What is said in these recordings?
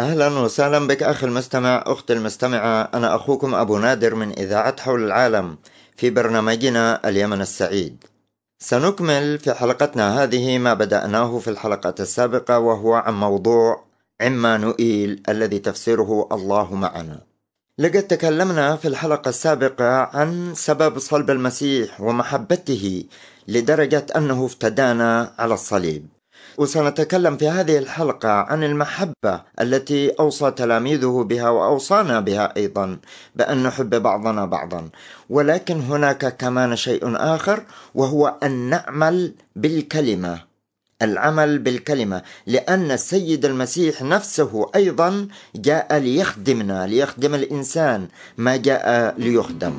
أهلا وسهلا بك أخي المستمع، أختي المستمعة. أنا أخوكم أبو نادر من إذاعة حول العالم في برنامجنا اليمن السعيد. سنكمل في حلقتنا هذه ما بدأناه في الحلقة السابقة، وهو عن موضوع عمانوئيل الذي تفسيره الله معنا. لقد تكلمنا في الحلقة السابقة عن سبب صلب المسيح ومحبته لدرجة أنه افتدانا على الصليب، وسنتكلم في هذه الحلقة عن المحبة التي أوصى تلاميذه بها وأوصانا بها أيضا، بأن نحب بعضنا بعضا. ولكن هناك كمان شيء آخر، وهو أن نعمل بالكلمة، العمل بالكلمة، لأن السيد المسيح نفسه أيضا جاء ليخدمنا، ليخدم الإنسان، ما جاء ليخدم.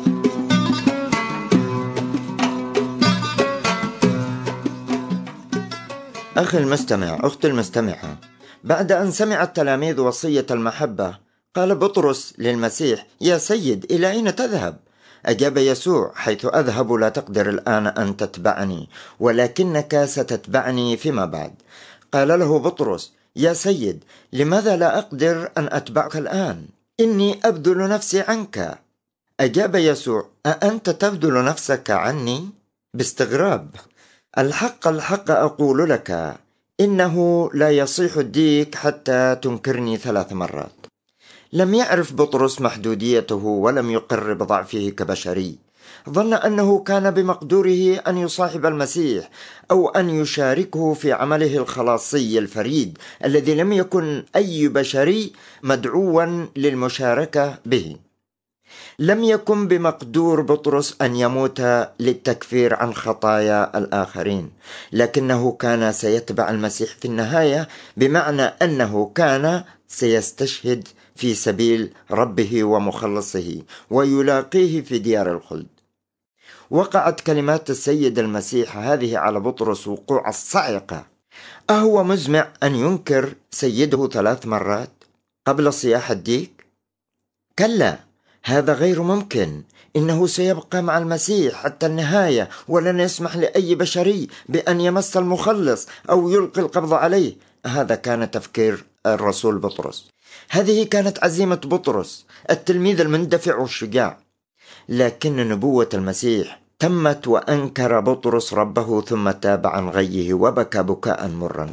أخي المستمع، أختي المستمعة، بعد أن سمع التلاميذ وصية المحبة، قال بطرس للمسيح: يا سيد، إلى أين تذهب؟ أجاب يسوع: حيث أذهب لا تقدر الآن أن تتبعني، ولكنك ستتبعني فيما بعد. قال له بطرس: يا سيد، لماذا لا أقدر أن أتبعك الآن؟ إني أبذل نفسي عنك. أجاب يسوع: أأنت تبذل نفسك عني؟ باستغراب. الحق الحق أقول لك، إنه لا يصيح الديك حتى تنكرني 3 مرات. لم يعرف بطرس محدوديته ولم يقر بضعفه كبشري. ظن أنه كان بمقدوره أن يصاحب المسيح، أو أن يشاركه في عمله الخلاصي الفريد الذي لم يكن أي بشري مدعوا للمشاركة به. لم يكن بمقدور بطرس أن يموت للتكفير عن خطايا الآخرين، لكنه كان سيتبع المسيح في النهاية، بمعنى أنه كان سيستشهد في سبيل ربه ومخلصه ويلاقيه في ديار الخلد. وقعت كلمات السيد المسيح هذه على بطرس وقوع الصاعقة. أهو مزمع أن ينكر سيده 3 مرات قبل صياح الديك؟ كلا، هذا غير ممكن. إنه سيبقى مع المسيح حتى النهاية، ولن يسمح لأي بشري بأن يمس المخلص أو يلقي القبض عليه. هذا كان تفكير الرسول بطرس. هذه كانت عزيمة بطرس التلميذ المندفع والشجاع. لكن نبوة المسيح تمت، وأنكر بطرس ربه، ثم تاب عن غيه وبكى بكاء مرا.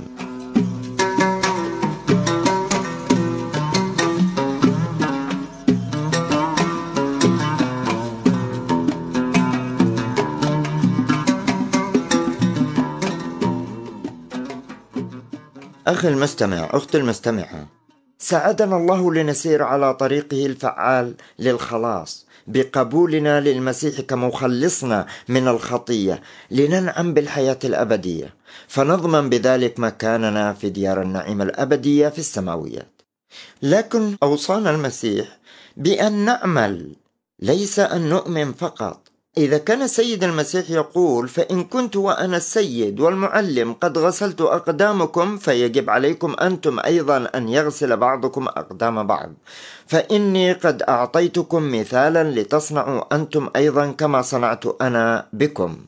أخي المستمع، أختي المستمعة، ساعدنا الله لنسير على طريقه الفعال للخلاص بقبولنا للمسيح كمخلصنا من الخطية، لننعم بالحياة الأبدية، فنضمن بذلك مكاننا في ديار النعيم الأبدية في السماويات. لكن أوصانا المسيح بأن نعمل، ليس أن نؤمن فقط. إذا كان السيد المسيح يقول: فإن كنت وأنا السيد والمعلم قد غسلت أقدامكم، فيجب عليكم أنتم أيضا أن يغسل بعضكم أقدام بعض، فإني قد أعطيتكم مثالا لتصنعوا أنتم أيضا كما صنعت أنا بكم.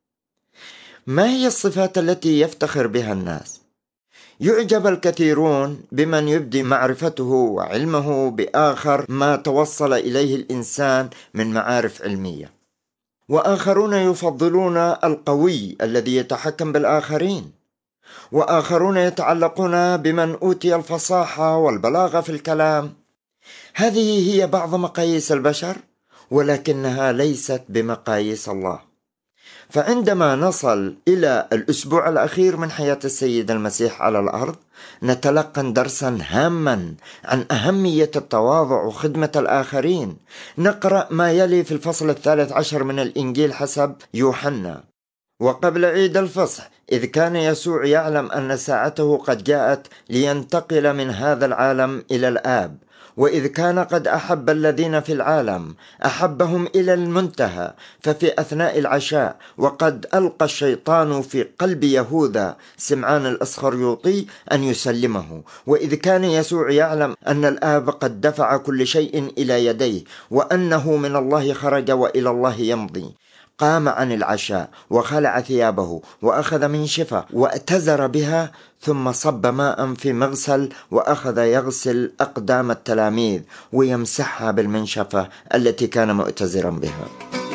ما هي الصفات التي يفتخر بها الناس؟ يعجب الكثيرون بمن يبدي معرفته وعلمه بآخر ما توصل إليه الإنسان من معارف علمية، وآخرون يفضلون القوي الذي يتحكم بالآخرين، وآخرون يتعلقون بمن أوتي الفصاحة والبلاغة في الكلام. هذه هي بعض مقاييس البشر، ولكنها ليست بمقاييس الله. فعندما نصل إلى الأسبوع الأخير من حياة السيد المسيح على الأرض، نتلقى درسا هاما عن أهمية التواضع وخدمة الآخرين. نقرأ ما يلي في الفصل 13 من الإنجيل حسب يوحنا: وقبل عيد الفصح، إذ كان يسوع يعلم أن ساعته قد جاءت لينتقل من هذا العالم إلى الآب، وإذ كان قد أحب الذين في العالم أحبهم إلى المنتهى، ففي أثناء العشاء وقد ألقى الشيطان في قلب يهوذا سمعان الإسخريوطي أن يسلمه، وإذ كان يسوع يعلم أن الآب قد دفع كل شيء إلى يديه، وأنه من الله خرج وإلى الله يمضي، قام عن العشاء وخلع ثيابه وأخذ منشفة واتزر بها، ثم صب ماء في مغسل وأخذ يغسل أقدام التلاميذ ويمسحها بالمنشفة التي كان مؤتزرا بها.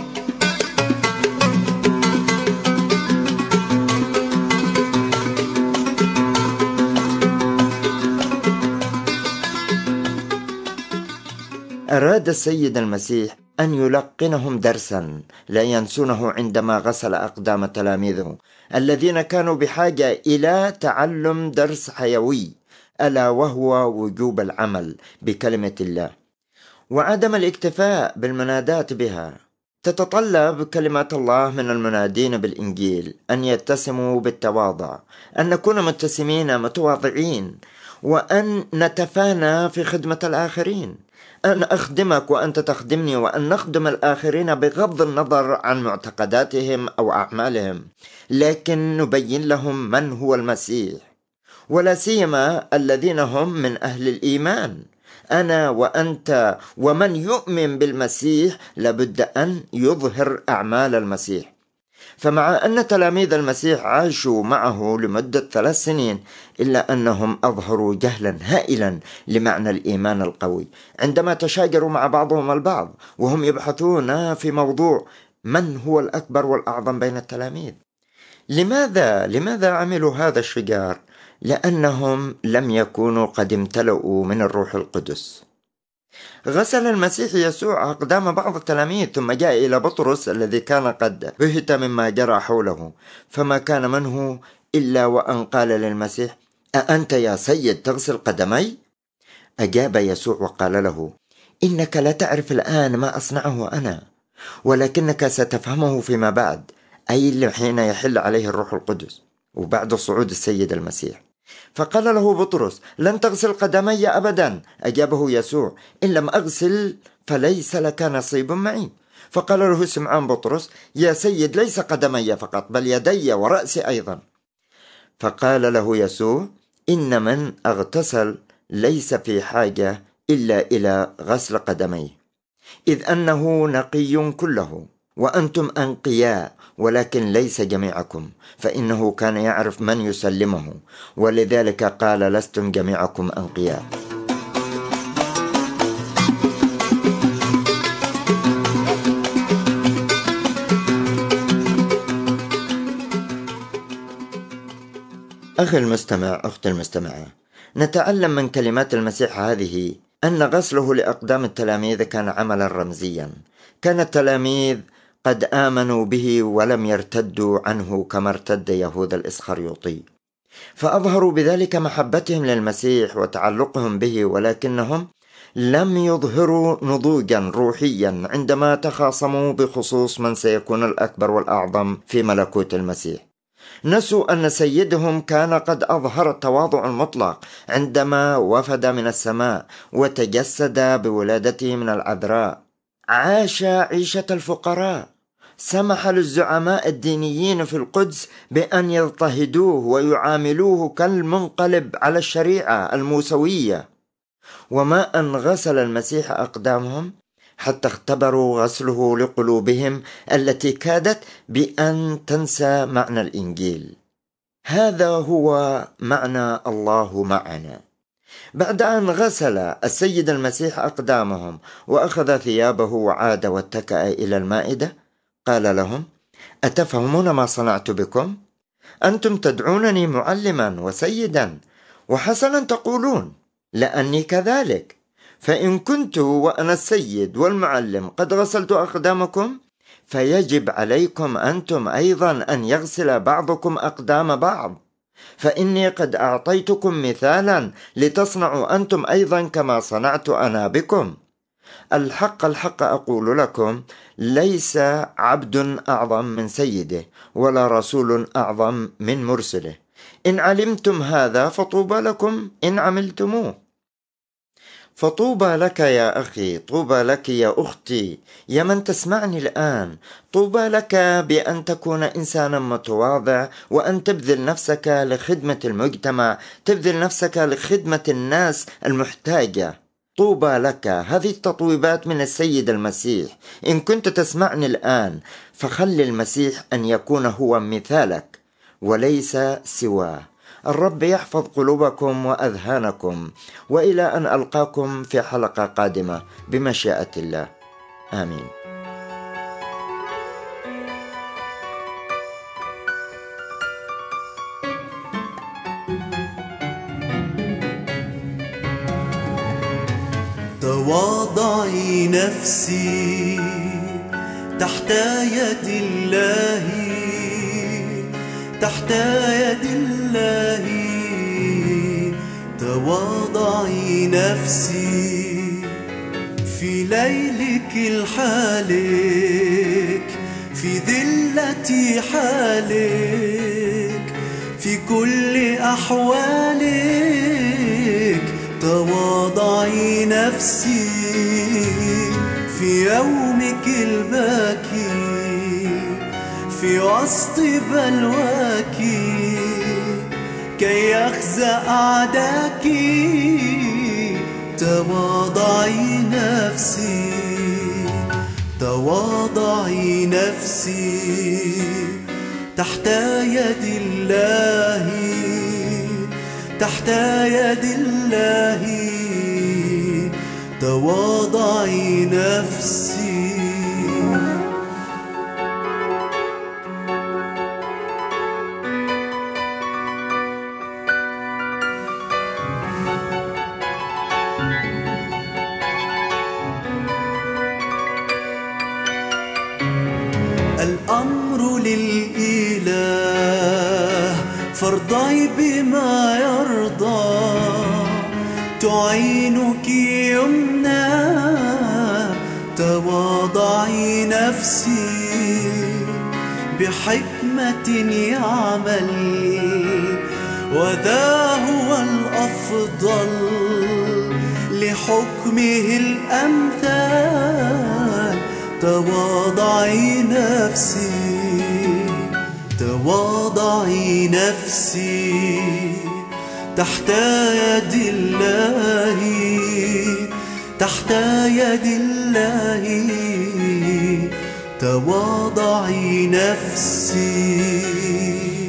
أراد السيد المسيح أن يلقنهم درسا لا ينسونه عندما غسل أقدام تلاميذه الذين كانوا بحاجة إلى تعلم درس حيوي، ألا وهو وجوب العمل بكلمة الله وعدم الاكتفاء بالمنادات بها. تتطلب كلمات الله من المنادين بالإنجيل أن يتسموا بالتواضع، أن نكون متسمين متواضعين، وأن نتفانى في خدمة الآخرين، أن أخدمك وأنت تخدمني، وأن نخدم الآخرين بغض النظر عن معتقداتهم أو أعمالهم، لكن نبين لهم من هو المسيح، ولا سيما الذين هم من أهل الإيمان. أنا وأنت ومن يؤمن بالمسيح لابد أن يظهر أعمال المسيح. فمع أن تلاميذ المسيح عاشوا معه لمدة 3 سنين، إلا أنهم أظهروا جهلا هائلا لمعنى الإيمان القوي عندما تشاجروا مع بعضهم البعض وهم يبحثون في موضوع من هو الأكبر والأعظم بين التلاميذ. لماذا عملوا هذا الشجار؟ لأنهم لم يكونوا قد امتلؤوا من الروح القدس. غسل المسيح يسوع أقدام بعض التلاميذ، ثم جاء إلى بطرس الذي كان قد بهت مما جرى حوله، فما كان منه إلا وأن قال للمسيح: أأنت يا سيد تغسل قدمي؟ أجاب يسوع وقال له: إنك لا تعرف الآن ما أصنعه أنا، ولكنك ستفهمه فيما بعد، أي حين يحل عليه الروح القدس وبعد صعود السيد المسيح. فقال له بطرس: لن تغسل قدمي أبدا. أجابه يسوع: إن لم أغسل فليس لك نصيب معي. فقال له سمعان بطرس: يا سيد، ليس قدمي فقط بل يدي ورأسي أيضا. فقال له يسوع: إن من اغتسل ليس في حاجة إلا إلى غسل قدميه، إذ أنه نقي كله، وأنتم أنقياء ولكن ليس جميعكم، فإنه كان يعرف من يسلمه، ولذلك قال: لستم جميعكم أنقياء. أخي المستمع، أختي المستمعة، نتعلم من كلمات المسيح هذه أن غسله لأقدام التلاميذ كان عملا رمزيا. كان التلاميذ قد آمنوا به ولم يرتدوا عنه كما ارتد يهوذا الإسخريوطي، فأظهروا بذلك محبتهم للمسيح وتعلقهم به، ولكنهم لم يظهروا نضوجا روحيا عندما تخاصموا بخصوص من سيكون الأكبر والأعظم في ملكوت المسيح. نسوا أن سيدهم كان قد أظهر التواضع المطلق عندما وفد من السماء وتجسد بولادته من العذراء، عاش عيشة الفقراء، سمح للزعماء الدينيين في القدس بأن يضطهدوه ويعاملوه كالمنقلب على الشريعة الموسوية، وما أن غسل المسيح أقدامهم حتى اختبروا غسله لقلوبهم التي كادت بأن تنسى معنى الإنجيل. هذا هو معنى الله معنا. بعد أن غسل السيد المسيح أقدامهم وأخذ ثيابه وعاد واتكأ إلى المائدة، قال لهم: أتفهمون ما صنعت بكم؟ أنتم تدعونني معلما وسيدا، وحسنا تقولون، لأني كذلك. فإن كنت وأنا السيد والمعلم قد غسلت أقدامكم، فيجب عليكم أنتم أيضا أن يغسل بعضكم أقدام بعض، فإني قد أعطيتكم مثالا لتصنعوا أنتم أيضا كما صنعت أنا بكم. الحق أقول لكم، ليس عبد أعظم من سيده، ولا رسول أعظم من مرسله. إن علمتم هذا فطوبى لكم إن عملتموه. فطوبى لك يا أخي، طوبى لك يا أختي، يا من تسمعني الآن، طوبى لك بأن تكون إنسانا متواضع، وأن تبذل نفسك لخدمة المجتمع، تبذل نفسك لخدمة الناس المحتاجة، طوبى لك. هذه التطويبات من السيد المسيح. إن كنت تسمعني الآن فخل المسيح أن يكون هو مثالك وليس سواه. الرب يحفظ قلوبكم وأذهانكم، وإلى أن ألقاكم في حلقة قادمة بمشيئة الله. آمين. تواضعي نفسي تحت يد الله، تحت يد الله. تواضعي نفسي في ليلك الحالك، في ذلة حالك، في كل أحوالك. تواضعي نفسي في يومك الباكي، في وسط بلواك، كي يخزى أعداك. تواضعي نفسي، تواضعي نفسي تحت يد الله، تحت يد الله. تواضعي نفسي. الأمر للإله، فارضعي بما يرضى. تعينك يمنى، تواضعي نفسي. بحكمة يعمل، وذا هو الأفضل. لحكمه الأمثال. تواضعي نفسي، تواضعي نفسي تحت يد الله، تحت يد الله. تواضعي نفسي.